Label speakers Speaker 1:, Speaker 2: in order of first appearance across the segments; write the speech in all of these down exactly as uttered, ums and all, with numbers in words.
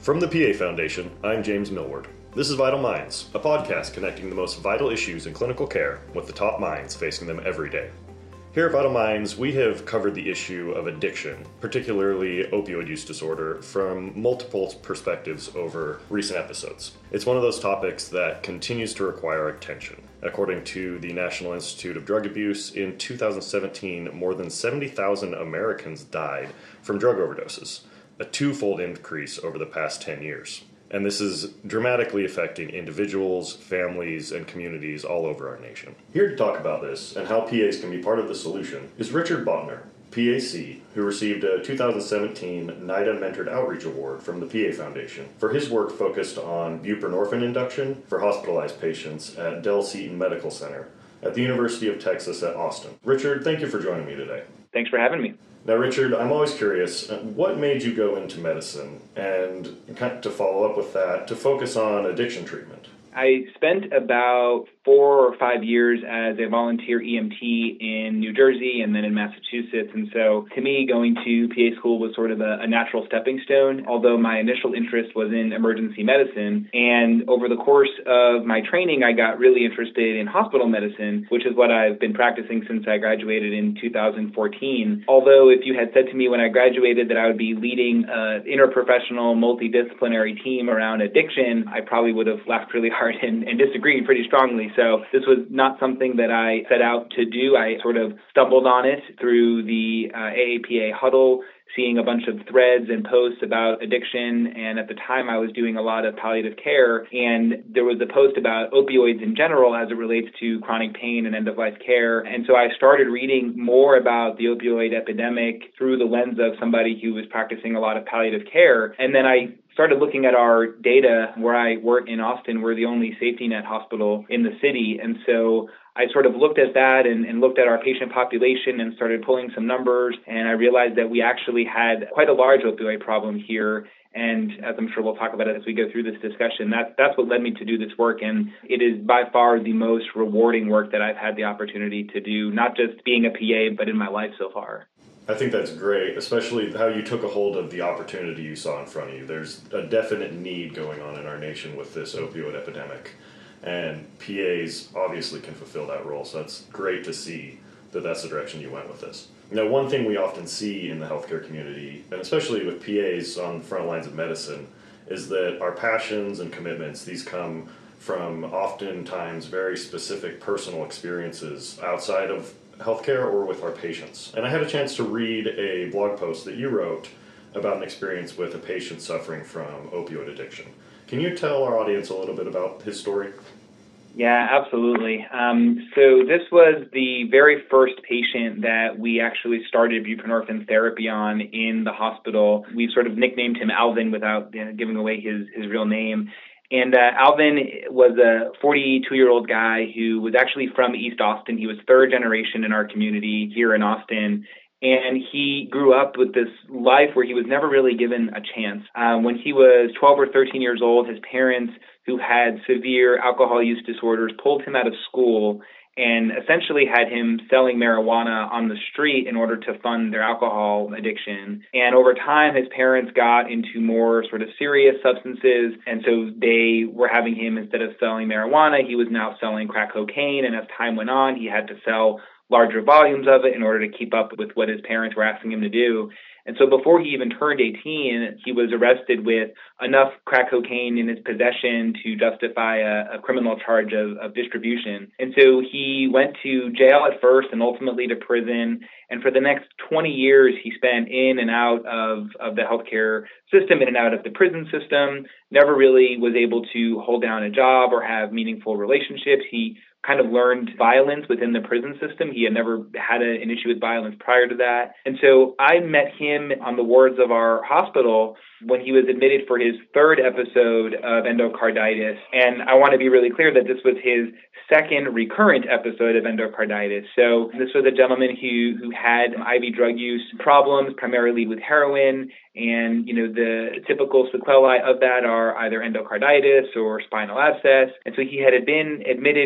Speaker 1: From the P A Foundation, I'm James Millward. This is Vital Minds, a podcast connecting the most vital issues in clinical care with the top minds facing them every day. Here at Vital Minds, we have covered the issue of addiction, particularly opioid use disorder, from multiple perspectives over recent episodes. It's one of those topics that continues to require attention. According to the National Institute of Drug Abuse, in two thousand seventeen, more than seventy thousand Americans died from drug overdoses, a twofold increase over the past ten years. And this is dramatically affecting individuals, families, and communities all over our nation. Here to talk about this and how P As can be part of the solution is Richard Botner, P A C, who received a two thousand seventeen NIDA Mentored Outreach Award from the P A Foundation for his work focused on buprenorphine induction for hospitalized patients at Dell Seton Medical Center at the University of Texas at Austin. Richard, thank you for joining me today.
Speaker 2: Thanks for having me.
Speaker 1: Now, Richard, I'm always curious, what made you go into medicine? And to follow up with that, to focus on addiction treatment?
Speaker 2: I spent about four or five years as a volunteer E M T in New Jersey and then in Massachusetts. And so to me, going to P A school was sort of a, a natural stepping stone, although my initial interest was in emergency medicine. And over the course of my training, I got really interested in hospital medicine, which is what I've been practicing since I graduated in two thousand fourteen. Although if you had said to me when I graduated that I would be leading an interprofessional, multidisciplinary team around addiction, I probably would have laughed really hard and, and disagreed pretty strongly. So this was not something that I set out to do. I sort of stumbled on it through the uh, A A P A huddle, seeing a bunch of threads and posts about addiction. And at the time, I was doing a lot of palliative care. And there was a post about opioids in general as it relates to chronic pain and end-of-life care. And so I started reading more about the opioid epidemic through the lens of somebody who was practicing a lot of palliative care. And then I started looking at our data. Where I work in Austin, we're the only safety net hospital in the city. And so I sort of looked at that and, and looked at our patient population and started pulling some numbers. And I realized that we actually had quite a large opioid problem here. And as I'm sure we'll talk about it as we go through this discussion, that, that's what led me to do this work. And it is by far the most rewarding work that I've had the opportunity to do, not just being a P A, but in my life so far.
Speaker 1: I think that's great, especially how you took a hold of the opportunity you saw in front of you. There's a definite need going on in our nation with this opioid epidemic, and P As obviously can fulfill that role, so that's great to see that that's the direction you went with this. Now, one thing we often see in the healthcare community, and especially with P As on the front lines of medicine, is that our passions and commitments, these come from oftentimes very specific personal experiences outside of healthcare or with our patients. And I had a chance to read a blog post that you wrote about an experience with a patient suffering from opioid addiction. Can you tell our audience a little bit about his story?
Speaker 2: Yeah, absolutely. Um, so this was the very first patient that we actually started buprenorphine therapy on in the hospital. We sort of nicknamed him Alvin without you know, giving away his, his real name. And uh, Alvin was a forty-two-year-old guy who was actually from East Austin. He was third generation in our community here in Austin. And he grew up with this life where he was never really given a chance. Um, when he was twelve or thirteen years old, his parents, who had severe alcohol use disorders, pulled him out of school and essentially had him selling marijuana on the street in order to fund their alcohol addiction. And over time, his parents got into more sort of serious substances. And so they were having him, instead of selling marijuana, he was now selling crack cocaine. And as time went on, he had to sell larger volumes of it in order to keep up with what his parents were asking him to do. And so before he even turned eighteen, he was arrested with enough crack cocaine in his possession to justify a, a criminal charge of, of distribution. And so he went to jail at first and ultimately to prison. And for the next twenty years, he spent in and out of, of the healthcare system, in and out of the prison system, never really was able to hold down a job or have meaningful relationships. He kind of learned violence within the prison system. He had never had a, an issue with violence prior to that. And so I met him on the wards of our hospital when he was admitted for his third episode of endocarditis. And I want to be really clear that this was his second recurrent episode of endocarditis. So this was a gentleman who, who had I V drug use problems, primarily with heroin. And, you know, the typical sequelae of that are either endocarditis or spinal abscess. And so he had been admitted once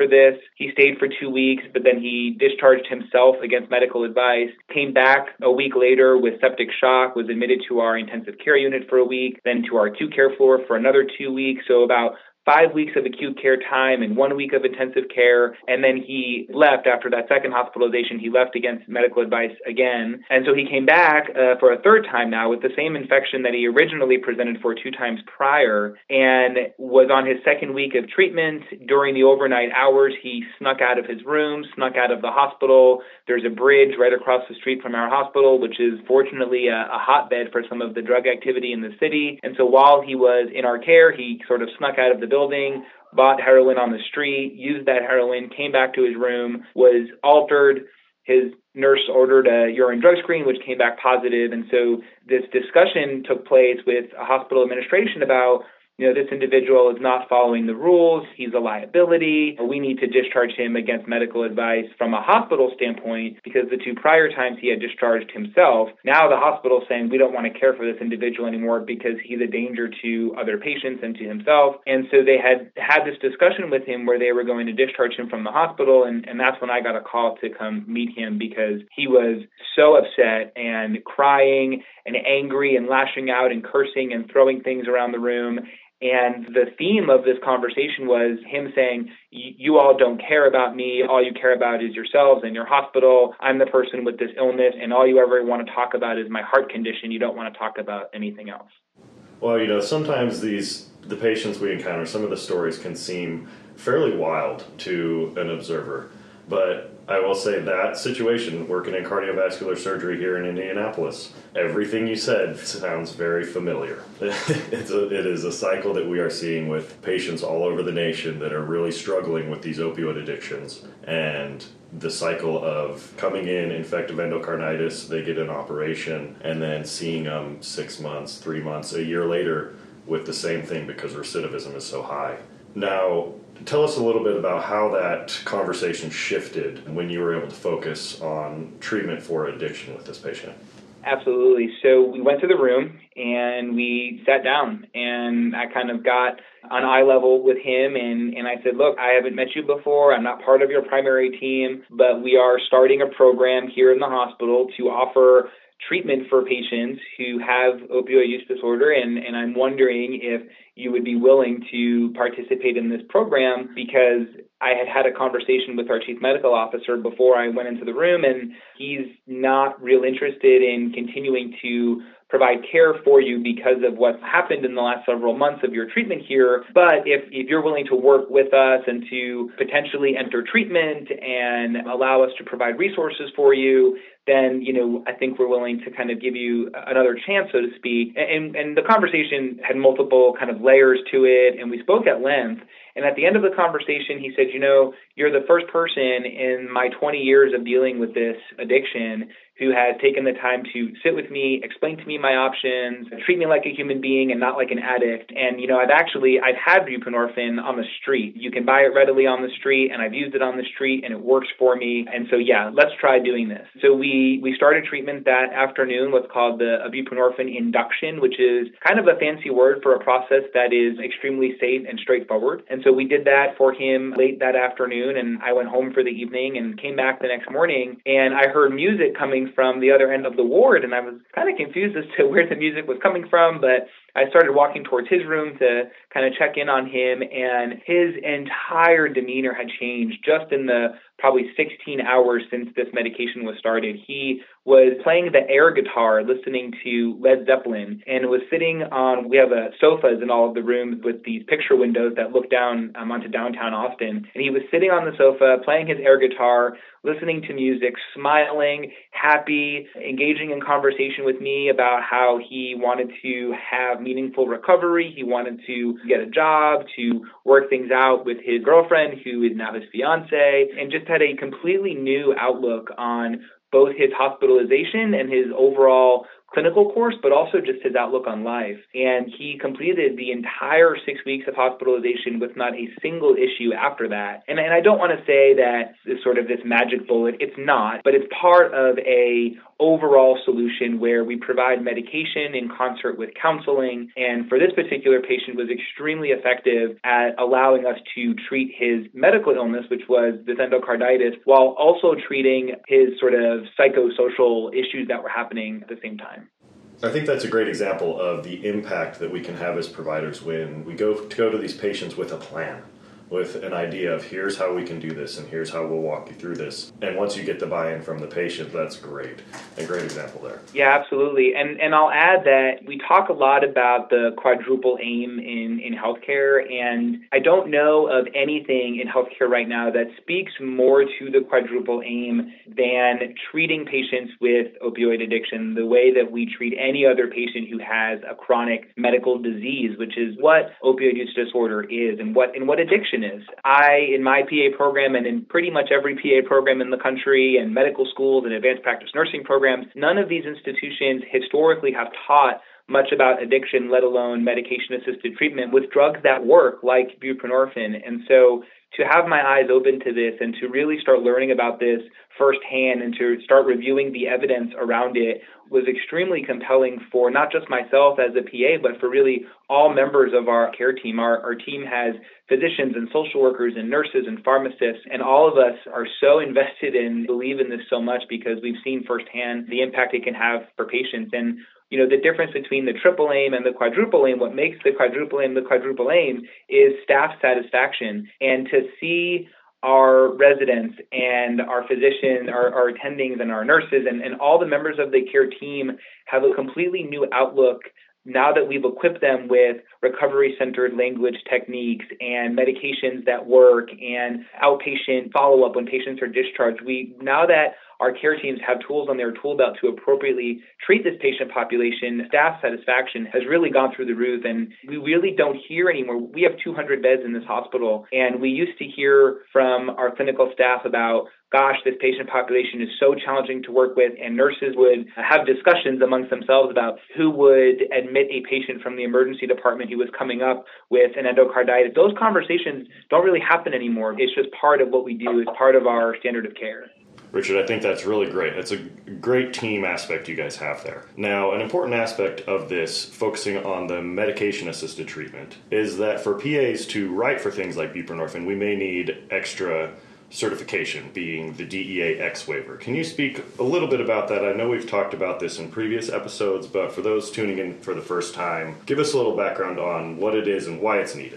Speaker 2: for this. He stayed for two weeks, but then he discharged himself against medical advice, came back a week later with septic shock, was admitted to our intensive care unit for a week, then to our acute care floor for another two weeks. So about five weeks of acute care time and one week of intensive care. And then he left after that second hospitalization. He left against medical advice again. And so he came back uh, for a third time now with the same infection that he originally presented for two times prior, and was on his second week of treatment. During the overnight hours, he snuck out of his room, snuck out of the hospital. There's a bridge right across the street from our hospital, which is fortunately a, a hotbed for some of the drug activity in the city. And so while he was in our care, he sort of snuck out of the building, bought heroin on the street, used that heroin, came back to his room, was altered. His nurse ordered a urine drug screen, which came back positive. And so this discussion took place with a hospital administration about, you know, this individual is not following the rules. He's a liability. We need to discharge him against medical advice from a hospital standpoint, because the two prior times he had discharged himself. Now the hospital is saying we don't want to care for this individual anymore because he's a danger to other patients and to himself. And so they had had this discussion with him where they were going to discharge him from the hospital. And, and that's when I got a call to come meet him, because he was so upset and crying and angry and lashing out and cursing and throwing things around the room. And the theme of this conversation was him saying, you all don't care about me. All you care about is yourselves and your hospital. I'm the person with this illness, and all you ever want to talk about is my heart condition. You don't want to talk about anything else.
Speaker 1: Well, you know, sometimes these the patients we encounter, some of the stories can seem fairly wild to an observer. But I will say that situation, working in cardiovascular surgery here in Indianapolis, everything you said sounds very familiar. it's a, it is a cycle that we are seeing with patients all over the nation that are really struggling with these opioid addictions. And the cycle of coming in, infective endocarditis, they get an operation, and then seeing them six months, three months, a year later with the same thing because recidivism is so high. Now, tell us a little bit about how that conversation shifted when you were able to focus on treatment for addiction with this patient.
Speaker 2: Absolutely. So we went to the room and we sat down, and I kind of got on eye level with him, and, and I said, look, I haven't met you before. I'm not part of your primary team, but we are starting a program here in the hospital to offer treatment for patients who have opioid use disorder, and, and I'm wondering if you would be willing to participate in this program, because I had had a conversation with our chief medical officer before I went into the room, and he's not real interested in continuing to provide care for you because of what's happened in the last several months of your treatment here. But if, if you're willing to work with us and to potentially enter treatment and allow us to provide resources for you, then, you know, I think we're willing to kind of give you another chance, so to speak. And, and the conversation had multiple kind of layers to it, and we spoke at length. And at the end of the conversation, he said, you know, you're the first person in my twenty years of dealing with this addiction who has taken the time to sit with me, explain to me my options, treat me like a human being and not like an addict. And, you know, I've actually, I've had buprenorphine on the street. You can buy it readily on the street, and I've used it on the street, and it works for me. And so, yeah, let's try doing this. So we, we started treatment that afternoon, what's called the buprenorphine induction, which is kind of a fancy word for a process that is extremely safe and straightforward. And so we did that for him late that afternoon, and I went home for the evening and came back the next morning, and I heard music coming from the other end of the ward, and I was kind of confused as to where the music was coming from, but I started walking towards his room to kind of check in on him, and his entire demeanor had changed just in the probably sixteen hours since this medication was started. He was playing the air guitar, listening to Led Zeppelin, and was sitting on, we have uh, sofas in all of the rooms with these picture windows that look down um, onto downtown Austin, and he was sitting on the sofa, playing his air guitar, listening to music, smiling, happy, engaging in conversation with me about how he wanted to have meaningful recovery. He wanted to get a job, to work things out with his girlfriend, who is now his fiance, and just had a completely new outlook on both his hospitalization and his overall clinical course, but also just his outlook on life. And he completed the entire six weeks of hospitalization with not a single issue after that. And, and I don't want to say that it's sort of this magic bullet. It's not, but it's part of a overall solution where we provide medication in concert with counseling. And for this particular patient was extremely effective at allowing us to treat his medical illness, which was this endocarditis, while also treating his sort of psychosocial issues that were happening at the same time.
Speaker 1: I think that's a great example of the impact that we can have as providers when we go to go to these patients with a plan, with an idea of here's how we can do this and here's how we'll walk you through this. And once you get the buy-in from the patient, that's great. A great example there.
Speaker 2: Yeah, absolutely. And and I'll add that we talk a lot about the quadruple aim in, in healthcare, and I don't know of anything in healthcare right now that speaks more to the quadruple aim than treating patients with opioid addiction the way that we treat any other patient who has a chronic medical disease, which is what opioid use disorder is and what and what addiction is. I, in my P A program and in pretty much every P A program in the country and medical schools and advanced practice nursing programs, none of these institutions historically have taught much about addiction, let alone medication-assisted treatment with drugs that work like buprenorphine. And so to have my eyes open to this and to really start learning about this firsthand and to start reviewing the evidence around it was extremely compelling for not just myself as a P A, but for really all members of our care team. Our, our team has physicians and social workers and nurses and pharmacists, and all of us are so invested in, believe in this so much because we've seen firsthand the impact it can have for patients. And you know, the difference between the triple aim and the quadruple aim, what makes the quadruple aim the quadruple aim is staff satisfaction. And to see our residents and our physicians, our, our attendings and our nurses and, and all the members of the care team have a completely new outlook now that we've equipped them with recovery-centered language techniques and medications that work and outpatient follow-up when patients are discharged. We now that our care teams have tools on their tool belt to appropriately treat this patient population, staff satisfaction has really gone through the roof, and we really don't hear anymore. We have two hundred beds in this hospital, and we used to hear from our clinical staff about, gosh, this patient population is so challenging to work with, and nurses would have discussions amongst themselves about who would admit a patient from the emergency department who was coming up with an endocarditis. Those conversations don't really happen anymore. It's just part of what we do. It's part of our standard of care.
Speaker 1: Richard, I think that's really great. It's a great team aspect you guys have there. Now, an important aspect of this, focusing on the medication-assisted treatment, is that for P As to write for things like buprenorphine, we may need extra certification, being the D E A X waiver. Can you speak a little bit about that? I know we've talked about this in previous episodes, but for those tuning in for the first time, give us a little background on what it is and why it's needed.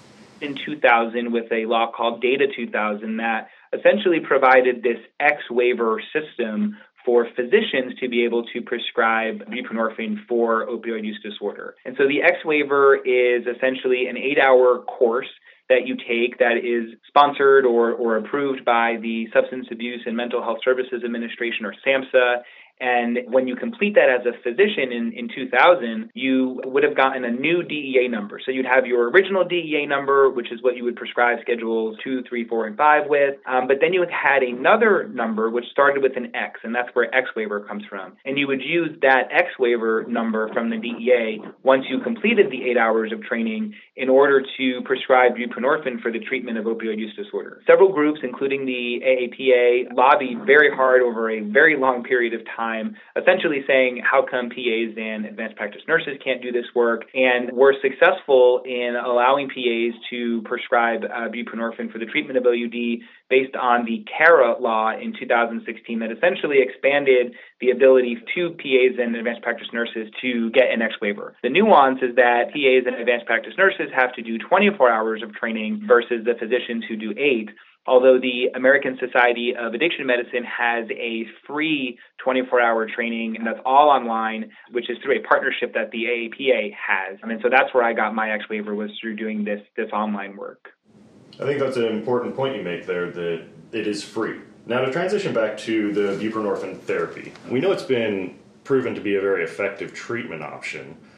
Speaker 2: In two thousand, with a law called Data two thousand that essentially provided this X waiver system for physicians to be able to prescribe buprenorphine for opioid use disorder. And so the X waiver is essentially an eight-hour course that you take that is sponsored or, or approved by the Substance Abuse and Mental Health Services Administration, or SAMHSA. And when you complete that as a physician in, in two thousand, you would have gotten a new D E A number. So you'd have your original D E A number, which is what you would prescribe schedules two, three, four, and five with. Um, but then you had another number, which started with an X, and that's where X waiver comes from. And you would use that X waiver number from the D E A once you completed the eight hours of training in order to prescribe buprenorphine for the treatment of opioid use disorder. Several groups, including the A A P A, lobbied very hard over a very long period of time, essentially saying, how come P As and advanced practice nurses can't do this work? And were successful in allowing P As to prescribe uh, buprenorphine for the treatment of O U D based on the CARA law in two thousand sixteen that essentially expanded the ability to P As and advanced practice nurses to get an X waiver. The nuance is that P As and advanced practice nurses have to do twenty-four hours of training versus the physicians who do eight. Although the American Society of Addiction Medicine has a free twenty-four hour training, and that's all online, which is through a partnership that the A A P A has. I mean, so that's where I got my X waiver, was through doing this this online work.
Speaker 1: I think that's an important point you make there, that it is free. Now, to transition back to the buprenorphine therapy, we know it's been proven to be a very effective treatment option,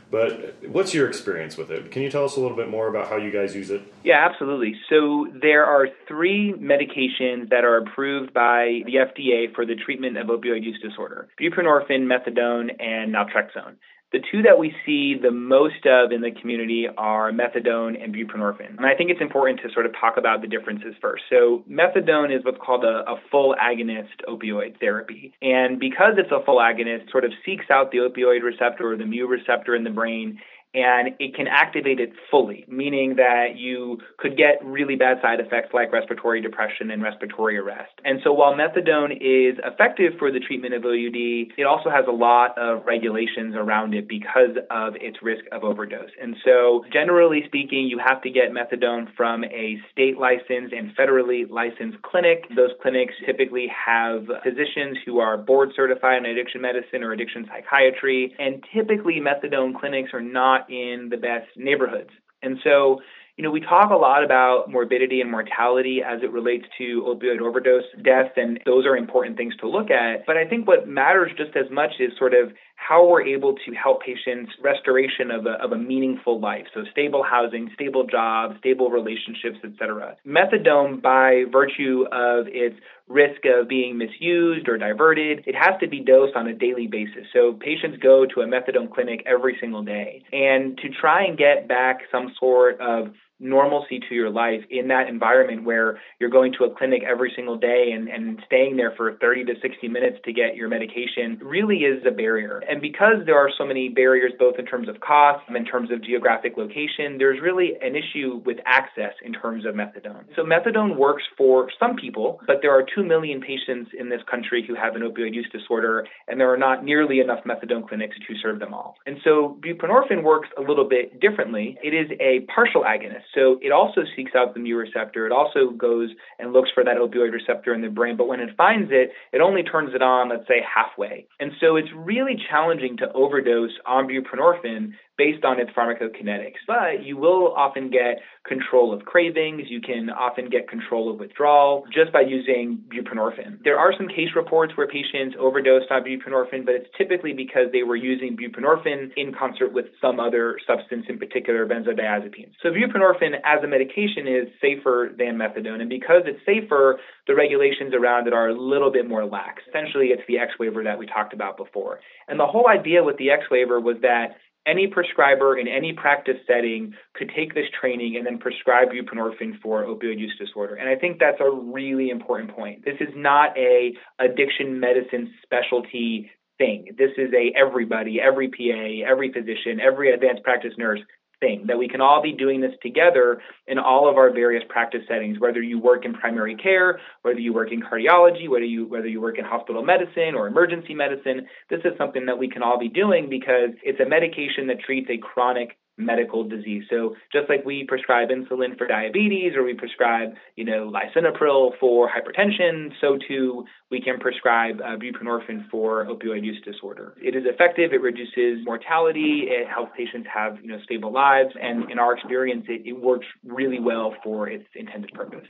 Speaker 1: But what's your experience with it? Can you tell us a little bit more about how you guys use it?
Speaker 2: Yeah, absolutely. So there are three medications that are approved by the F D A for the treatment of opioid use disorder: buprenorphine, methadone, and naltrexone. The two that we see the most of in the community are methadone and buprenorphine. And I think it's important to sort of talk about the differences first. So methadone is what's called a, a full agonist opioid therapy. And because it's a full agonist, it sort of seeks out the opioid receptor or the mu receptor in the brain, and it can activate it fully, meaning that you could get really bad side effects like respiratory depression and respiratory arrest. And so while methadone is effective for the treatment of O U D, it also has a lot of regulations around it because of its risk of overdose. And so generally speaking, you have to get methadone from a state licensed and federally licensed clinic. Those clinics typically have physicians who are board certified in addiction medicine or addiction psychiatry, and typically methadone clinics are not in the best neighborhoods. And so, you know, we talk a lot about morbidity and mortality as it relates to opioid overdose deaths, and those are important things to look at. But I think what matters just as much is sort of how we're able to help patients restoration of a, of a meaningful life. So stable housing, stable jobs, stable relationships, et cetera. Methadone, by virtue of its risk of being misused or diverted, it has to be dosed on a daily basis. So patients go to a methadone clinic every single day. And to try and get back some sort of normalcy to your life in that environment where you're going to a clinic every single day and, and staying there for thirty to sixty minutes to get your medication really is a barrier. And because there are so many barriers, both in terms of cost and in terms of geographic location, there's really an issue with access in terms of methadone. So methadone works for some people, but there are two million patients in this country who have an opioid use disorder, and there are not nearly enough methadone clinics to serve them all. And so buprenorphine works a little bit differently. It is a partial agonist. So it also seeks out the mu receptor. It also goes and looks for that opioid receptor in the brain. But when it finds it, it only turns it on, let's say, halfway. And so it's really challenging to overdose on buprenorphine based on its pharmacokinetics. But you will often get control of cravings. You can often get control of withdrawal just by using buprenorphine. There are some case reports where patients overdosed on buprenorphine, but it's typically because they were using buprenorphine in concert with some other substance, in particular benzodiazepines. So buprenorphine as a medication is safer than methadone. And because it's safer, the regulations around it are a little bit more lax. Essentially, it's the X waiver that we talked about before. And the whole idea with the X waiver was that any prescriber in any practice setting could take this training and then prescribe buprenorphine for opioid use disorder. And I think that's a really important point. This is not a addiction medicine specialty thing. This is a everybody, every P A, every physician, every advanced practice nurse thing, that we can all be doing this together in all of our various practice settings, whether you work in primary care, whether you work in cardiology, whether you whether you work in hospital medicine or emergency medicine. This is something that we can all be doing because it's a medication that treats a chronic medical disease. So just like we prescribe insulin for diabetes, or we prescribe, you know, lisinopril for hypertension, so too we can prescribe uh, buprenorphine for opioid use disorder. It is effective. It reduces mortality. It helps patients have, you know, stable lives. And in our experience, it, it works really well for its intended purpose.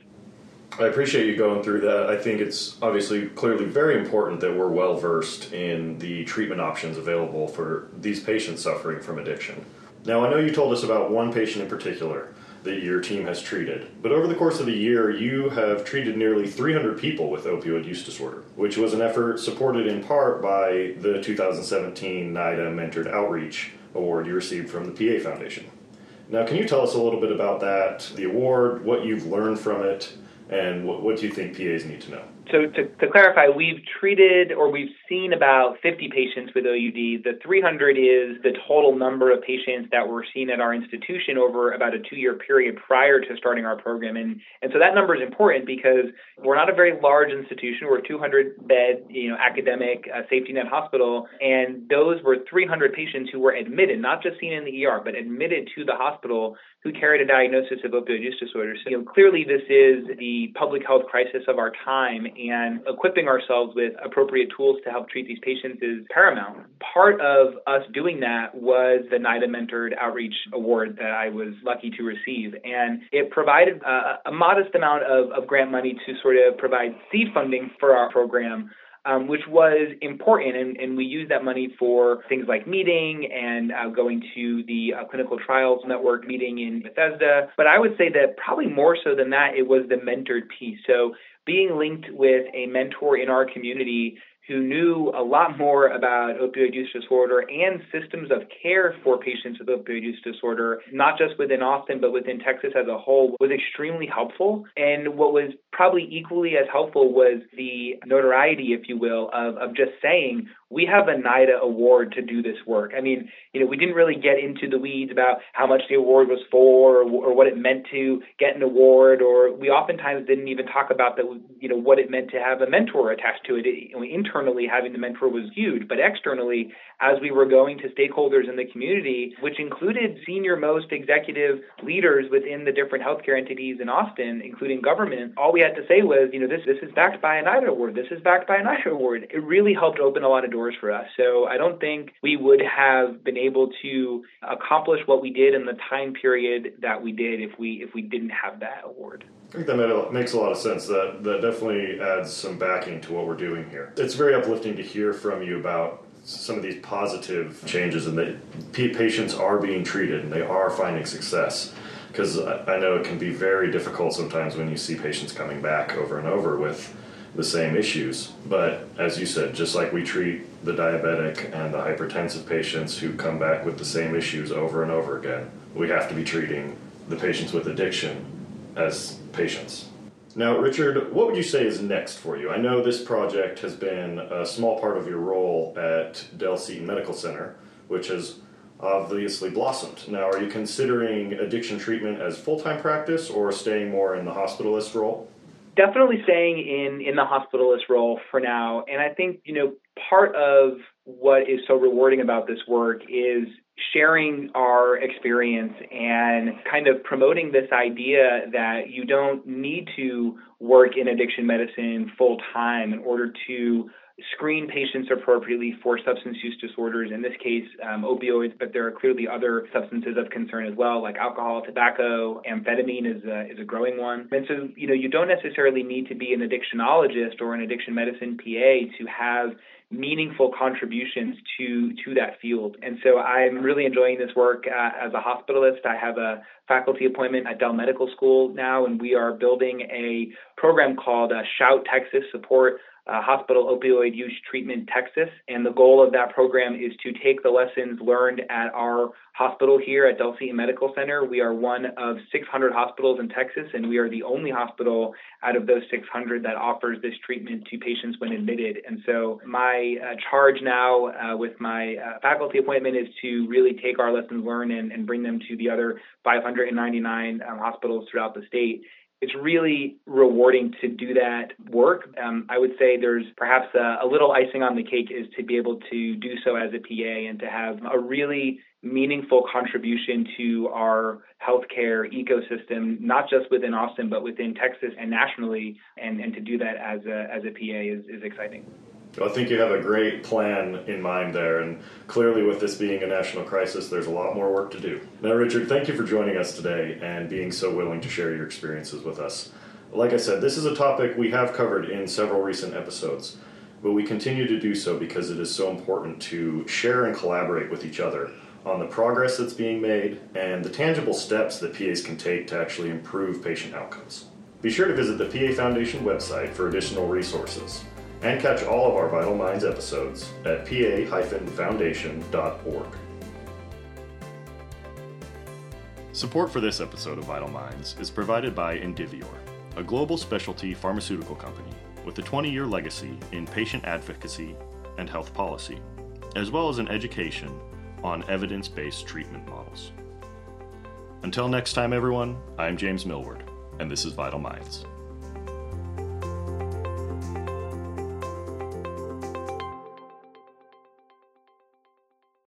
Speaker 1: I appreciate you going through that. I think it's obviously clearly very important that we're well versed in the treatment options available for these patients suffering from addiction. Now, I know you told us about one patient in particular that your team has treated, but over the course of a year, you have treated nearly three hundred people with opioid use disorder, which was an effort supported in part by the two thousand seventeen NIDA Mentored Outreach Award you received from the P A Foundation. Now, can you tell us a little bit about that, the award, what you've learned from it, and what, what do you think P As need to know?
Speaker 2: So to, to clarify, we've treated or we've seen about fifty patients with O U D. The three hundred is the total number of patients that were seen at our institution over about a two-year period prior to starting our program. And, and so that number is important because we're not a very large institution. We're a two hundred bed, you know, academic uh, safety net hospital. And those were three hundred patients who were admitted, not just seen in the E R, but admitted to the hospital who carried a diagnosis of opioid use disorder. So, you know, clearly this is the public health crisis of our time, and equipping ourselves with appropriate tools to help treat these patients is paramount. Part of us doing that was the NIDA Mentored Outreach Award that I was lucky to receive. And it provided a, a modest amount of, of grant money to sort of provide seed funding for our program. um, which was important. And, and we used that money for things like meeting and uh, going to the uh, Clinical Trials Network meeting in Bethesda. But I would say that probably more so than that, it was the mentored piece. So being linked with a mentor in our community who knew a lot more about opioid use disorder and systems of care for patients with opioid use disorder, not just within Austin, but within Texas as a whole, was extremely helpful. And what was probably equally as helpful was the notoriety, if you will, of, of just saying, we have a NIDA award to do this work. I mean, you know, we didn't really get into the weeds about how much the award was for or, or what it meant to get an award, or we oftentimes didn't even talk about that, you know, what it meant to have a mentor attached to it. it you know, internally, having the mentor was huge, but externally, as we were going to stakeholders in the community, which included senior-most executive leaders within the different healthcare entities in Austin, including government, all we had to say was, you know, this this is backed by a NIDA award. This is backed by a NIDA award. It really helped open a lot of doors for us. So I don't think we would have been able to accomplish what we did in the time period that we did if we if we didn't have that award.
Speaker 1: I think that makes a lot of sense. That that definitely adds some backing to what we're doing here. It's very uplifting to hear from you about some of these positive changes and that patients are being treated and they are finding success. Because I know it can be very difficult sometimes when you see patients coming back over and over with the same issues. But as you said, just like we treat the diabetic and the hypertensive patients who come back with the same issues over and over again, we have to be treating the patients with addiction as patients. Now, Richard, what would you say is next for you? I know this project has been a small part of your role at Del Seton Medical Center, which has obviously blossomed. Now, are you considering addiction treatment as full-time practice or staying more in the hospitalist role?
Speaker 2: Definitely staying in, in the hospitalist role for now. And I think, you know, part of what is so rewarding about this work is sharing our experience and kind of promoting this idea that you don't need to work in addiction medicine full time in order to screen patients appropriately for substance use disorders, in this case, um, opioids, but there are clearly other substances of concern as well, like alcohol, tobacco, amphetamine is a, is a growing one. And so, you know, you don't necessarily need to be an addictionologist or an addiction medicine P A to have meaningful contributions to to that field. And so I'm really enjoying this work uh, as a hospitalist. I have a faculty appointment at Dell Medical School now, and we are building a program called uh, Shout Texas Support Uh, Hospital Opioid Use Treatment Texas. And the goal of that program is to take the lessons learned at our hospital here at Del Seton Medical Center. We are one of six hundred hospitals in Texas, and we are the only hospital out of those six hundred that offers this treatment to patients when admitted. And so my uh, charge now uh, with my uh, faculty appointment is to really take our lessons learned and, and bring them to the other five hundred ninety-nine um, hospitals throughout the state. It's really rewarding to do that work. Um, I would say there's perhaps a, a little icing on the cake is to be able to do so as a P A and to have a really meaningful contribution to our healthcare ecosystem, not just within Austin, but within Texas and nationally. And, and to do that as a, as a P A is, is exciting.
Speaker 1: Well, I think you have a great plan in mind there, and clearly with this being a national crisis, there's a lot more work to do. Now, Richard, thank you for joining us today and being so willing to share your experiences with us. Like I said, this is a topic we have covered in several recent episodes, but we continue to do so because it is so important to share and collaborate with each other on the progress that's being made and the tangible steps that P As can take to actually improve patient outcomes. Be sure to visit the P A Foundation website for additional resources, and catch all of our Vital Minds episodes at p a dash foundation dot org. Support for this episode of Vital Minds is provided by Indivior, a global specialty pharmaceutical company with a twenty-year legacy in patient advocacy and health policy, as well as an education on evidence-based treatment models. Until next time, everyone, I'm James Millward, and this is Vital Minds.